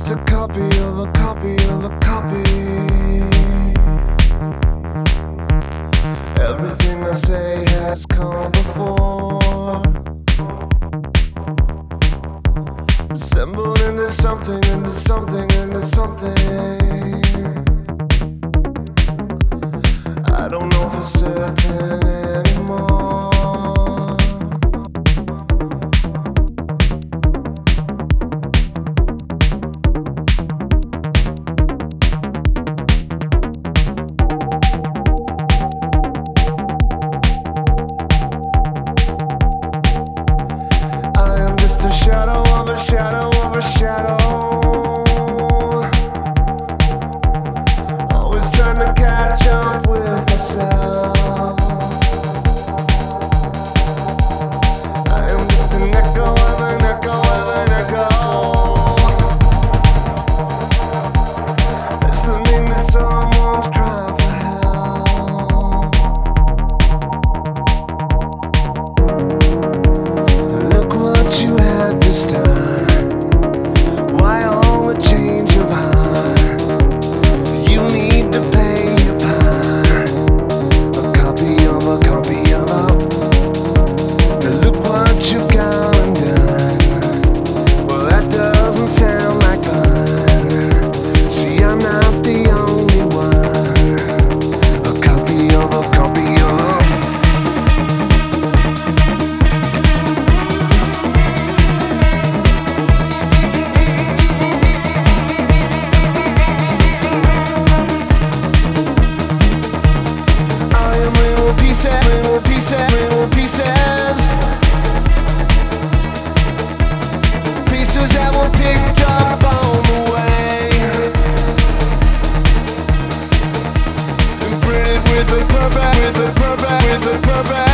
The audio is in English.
just a copy of a copy of a copy. Everything I say has come before, assembled into something, into something, into something. I don't know for certain anymore. A shadow of a shadow of a shadow, always trying to catch up with myself. I am just an echo of an echo of an echo, listening to someone's cry for help. Look what you had to start. Why all the change of heart? You need to play your part. A copy of a copy of a. Now look what you've gone and done. Well, that doesn't sound like fun. See, I'm not the only one. A copy of a copy of a. Little pieces, little pieces, pieces that were picked up on the way, imprinted with a purpose, with a purpose, with a purpose.